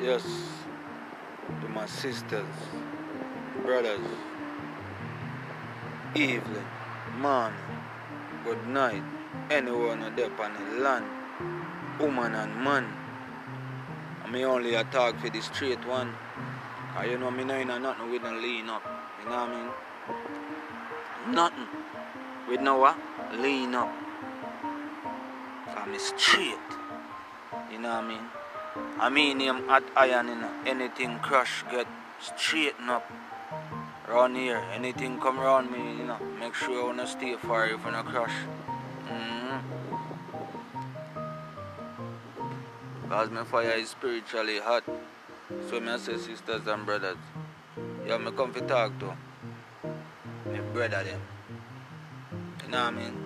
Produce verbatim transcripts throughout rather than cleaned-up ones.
Yes, to my sisters, brothers, evening, morning, good night, anyone on there on the land, woman and man. I me only a talk for the straight one. Cause you know me know nothing with no lean up. You know what I mean? Nothing. With no what? Lean up. Cause me straight. You know what I mean? I mean him hot iron in anything crush get straighten up. Round here, anything come around me, you know, make sure I wanna stay far if I not crush. Mm-hmm. Cause my fire is spiritually hot. So me I say sisters and brothers. Yeah, me come to talk to my brother them. You know what I mean?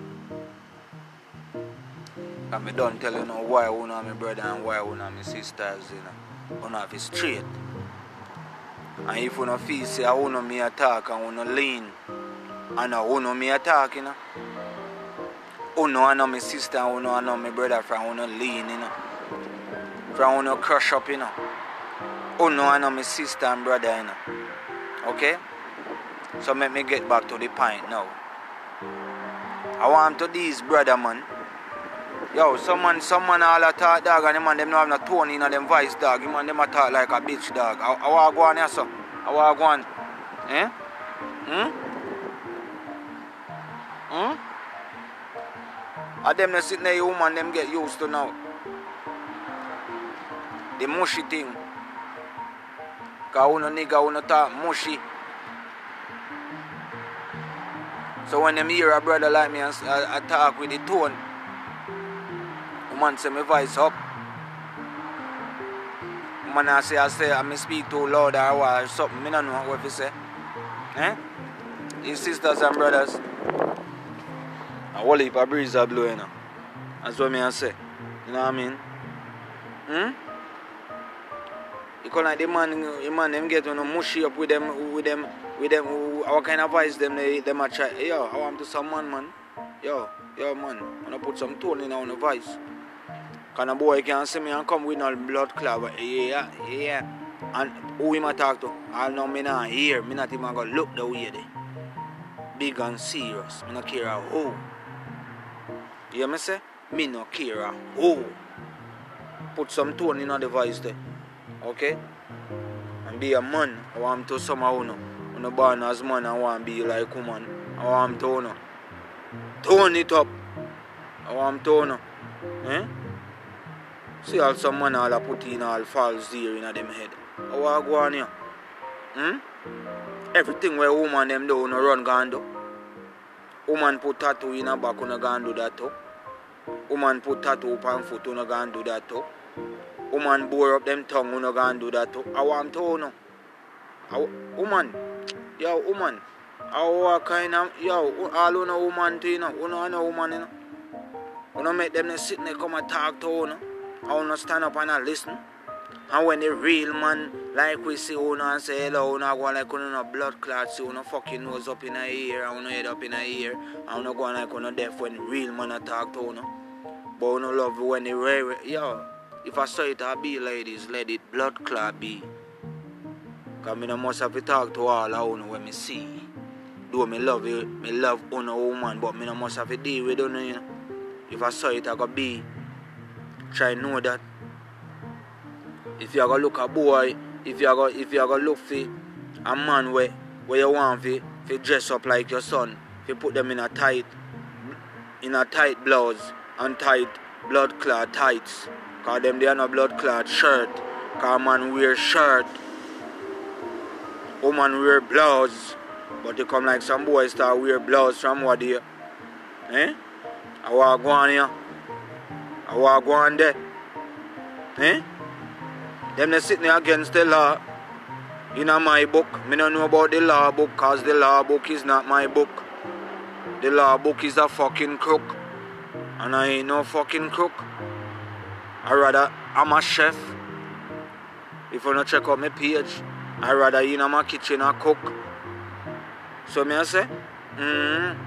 And me don't tell you know why one of my brother and why one of my sisters, you know. One of it straight. And if you don't feel say I want me attack and want lean and I want me attack, you know. Uno I know my sister and uno I know my brother from uno lean, you know. From uno crush up, you know. Uno I know my sister and brother, you know. Okay? So let me get back to the point now. I want to these brother man. Yo, someone, someone all a talk dog and them man them no have no tone in them voice dog. You man them a talk like a bitch dog. I, I want to go on here so. I want to go on. Eh? Hmm? Hmm? And them that sit there woman them get used to now. The mushy thing. Cause uno nigga uno talk mushy. So when them hear a brother like me and I, I talk with the tone, man say my voice up. Man I say I say I may speak too loud or what or something. I don't know what you say. Eh? These sisters and brothers. A whole heap of breeze are blowing now. That's what me I say. You know what I mean? Hmm? Because like the man, the man them get you know, mushy up with them with them with them what kind of voice them they them a try. Yo, I want to some man man. Yo, yo man, I wanna put some tone in our voice. Cause a boy can see me and come with no blood clot. Yeah, yeah. And who him a talk to? I know me not hear. Me not even gonna look the way they. Big and serious. Me not care a who. You hear me say? Me not care a who. Put some tone in the voice there. Okay? And be a man. I want to somehow know. When I born as man I want to be like woman. I want to know. Tone it up. I want to know. Eh? See all some man all a put in all false there in them head. How I go on here? Hmm? Everything where woman them do, no run go do. Woman put tattoo in her back, no go do that too. Woman put tattoo upon foot, no go do that too. Woman bore up them tongue, no go do that too. I want to know. Woman, yo, woman. How kind of, yo, all you know woman too, you know. You know, I know woman, you know. You know, make them sit there come and talk to you, know. I wanna stand up and I listen. And when the real man, like we see, you know, and say hello, you know, go like you know, blood clots, you know, fucking nose up in the ear, and you know, head up in the ear, and you know, go like you know, deaf when the real man I talk to you, know. But you know, love when the real, yo, if I saw it, I be ladies, let it blood clot be. Because I must have to talk to all of you know, when I see. Though me love you, me love you know, woman, but I must have to deal with you, know. If I saw it, I could be. Try to know that if you are gonna look a boy, if you are gonna if you are gonna look for a man where where you want to, to dress up like your son, if you put them in a tight in a tight blouse and tight blood clot tights, cause them they are no blood clot shirt, cause man wear shirt, woman wear blouse, but they come like some boys start wear blouse from what they eh? I want to go on here. I want to go on there. Eh? Them they sitting there against the law. In my book. I don't know about the law book because the law book is not my book. The law book is a fucking crook. And I ain't no fucking crook. I rather I'm a chef. If you don't check out my page, I rather in my kitchen and cook. So me I say, mm-hmm.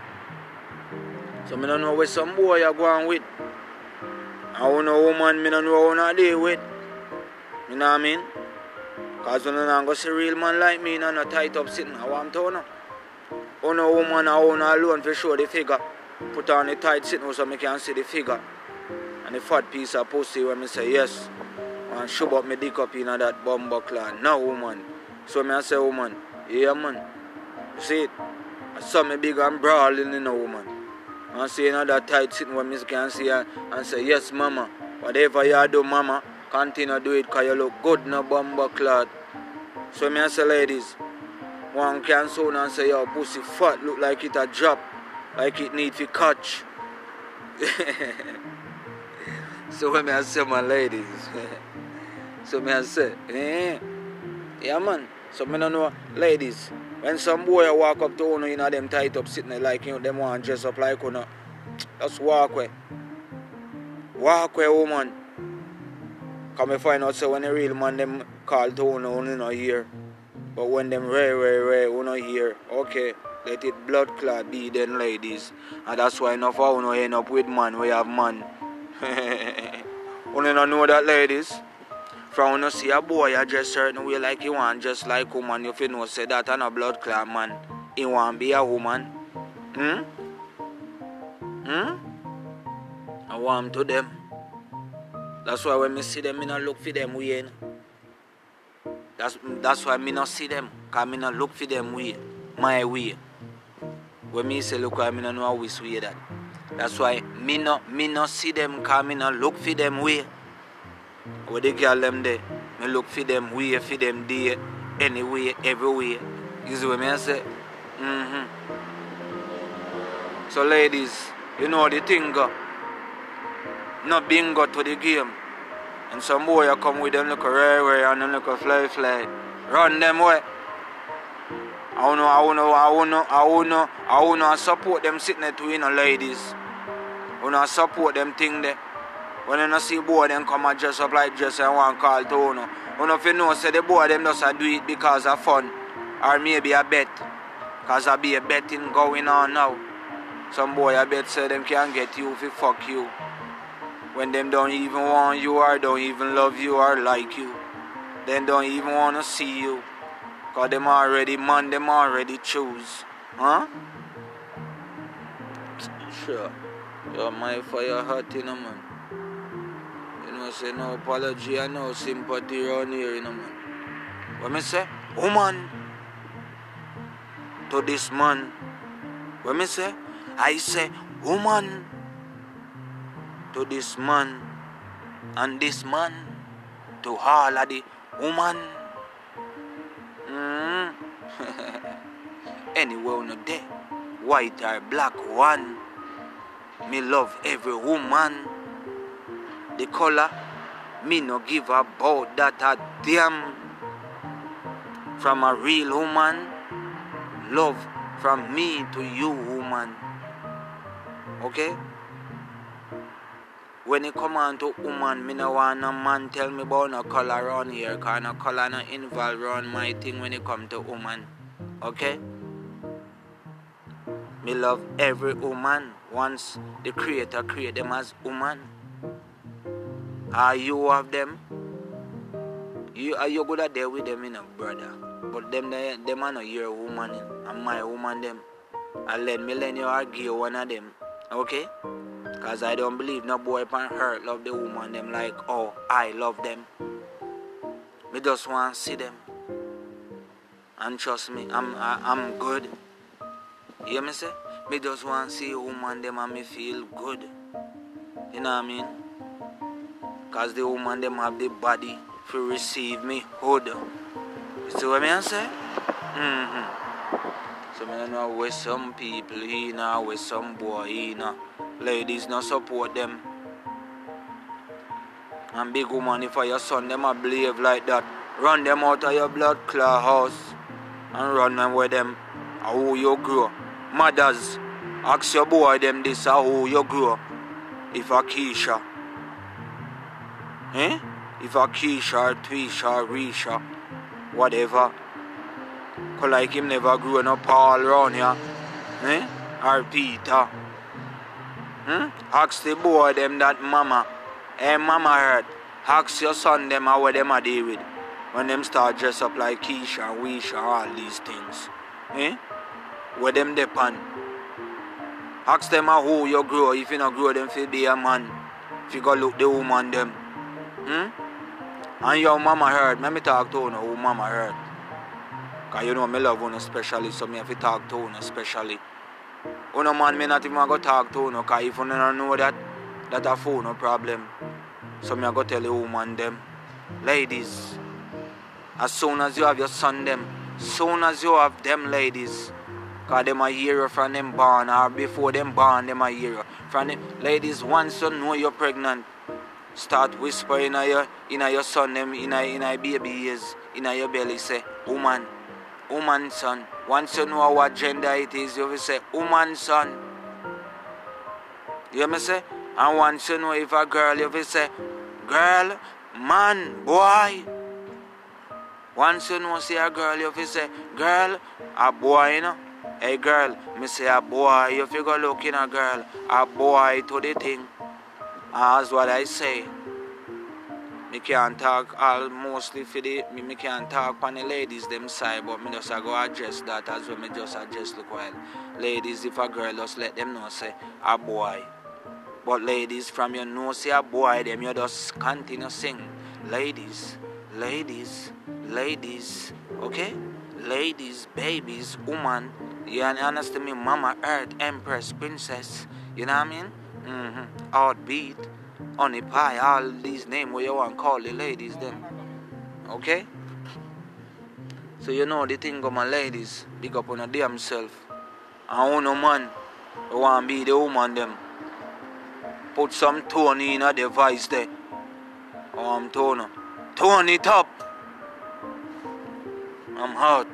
So I don't know where some boy are going with. I don't know woman, I don't know how to deal with. You know what I mean? Because when you not go see real man like me, you know, not tight up sitting, I want to know. Own a woman, I own alone for show the figure. Put on the tight sitting so I can see the figure. And the fat piece of pussy when I say yes. And shove up my dick up in that bumbo clan. No woman. So I say woman, yeah man. You see it? I saw me big and brawling in a woman. And see another tight sitting when I can see her and say yes mama. Whatever you do mama, continue do it because you look good in a bumbo clan. So I say ladies, one can soon and say your pussy fat look like it a drop. Like it need to catch. So when I say my ladies, so me I say, eh, yeah man. So me don't know, ladies, when some boy walk up to you, you know them tight up sitting there like you know, them want dress up like you know, just walk away. Walk away woman. Come me find out so when the real man them call to you, you know here. But when them rare, rare, rare, you know here, okay. Let it blood clot be then ladies. And that's why enough of you end up with man we have man. You don't know that ladies. From when you see a boy you dress certain way like you want just like woman, you feel no say that and a blood clot man. He want be a woman. Hmm? Hmm? I want to them. That's why when I see them, I don't look for them way. That's that's why I don't see them. Because I don't look for them way. My way. When me say look, I don't know how we way that. That's why me no me no see them because me no look for them way. What they call them there, me look for them way, for them day, anyway, everywhere. You see what me I say? Mm-hmm. So ladies, you know the thing go. No bingo to the game. And some boy you come with them look rare rare and them look fly fly. Run them way. I wanna, I wanna, I wanna, I wanna, I wanna support them sitting there to you know, ladies. I wanna support them thing there. When you see boy them come and dress up like dress and want call to you know. You know if you know say the boy them just do it because of fun. Or maybe a bet. Because there be a betting going on now. Some boy I bet say them can get you if you fuck you. When them don't even want you or don't even love you or like you. Then don't even wanna see you. Because them already man, them already choose. Huh? Sure. Yo, my fire hot, you know, man. You know, say no apology and no sympathy around here, you know, man. What me say? Woman. To this man. What me say? I say, woman. To this man. And this man. To all of the woman. Mm. Anywhere on the day, white or black one, me love every woman. The color, me no give about that a damn. From a real woman, love from me to you woman. Okay? When it come on to woman, me no want no man tell me about no color around here, cause no color no involve around my thing when it come to woman. Okay? Me love every woman once the creator create them as woman. Are you of them? You are you good at there with them in a brother. But them they, them are not your woman and my woman them. And let me let you argue one of them. Okay? Because I don't believe no boy can hurt love the woman them like, oh, I love them. Me just want to see them. And trust me, I'm I, I'm good. You hear me say? Me just want to see a woman them and me feel good. You know what I mean? Because the woman them have the body to receive me hood. You see what I say? Mm-hmm. So I don't know where some people, you know, where some boy, you know. Ladies not support them. And big woman, if your son them a behave like that, run them out of your blood clot house and run them with them how you grow. Mothers, ask your boy them this how you grow. If a Keisha, eh? If a Keisha or Twisha or Risha, whatever. Cause like him never grew no Paul around here, eh? Or Peter. Hmm? Ask the boy them that mama. Hey mama heard. Ask your son them how them a deal with. When them start dress up like Keisha and Weisha and all these things. Eh? Where them depend. Ask them how you grow. If you not grow them fi be a man. If you go look the woman them. Hmm? And your mama hurt. Let me talk to you who mama hurt. Cause you know me love you especially, so me have to talk to you especially. You know man, me not even go talk to you, cause if you don't know that, that a phone no problem. So me I go tell the woman them, ladies, as soon as you have your son them, soon as you have them ladies, cause them a hear from them born, or before them born, them a hear from them. Ladies, once you know you're pregnant, start whispering in your, in your son them, in your, in your baby ears, in your belly, say, woman, woman son. Once you know what gender it is, you will say, woman son. You hear me say? And once you know if a girl, you will say, girl, man, boy. Once you know say a girl, you will say, girl, a boy, you know. Hey girl, me say a boy, you fi go look in a girl, a boy to the thing. That's what I say. Me can't talk all mostly for the, me, me can't talk on the ladies them side, but me just a go address that as well. Me just address look while. Ladies, if a girl just let them know say a boy. But ladies, from your know say a boy, them you just continue sing. Ladies, ladies, ladies, okay? Ladies, babies, woman, you understand me? Mama, Earth, Empress, Princess, you know what I mean? Mm-hmm. Heartbeat, honey pie, all these names where you want to call the ladies them. Okay? So you know the thing of my ladies, big up on a damn self. And on no man, you want to be the woman them. Put some tone in a device there. Oh, I'm tone. Tone it up. I'm hot.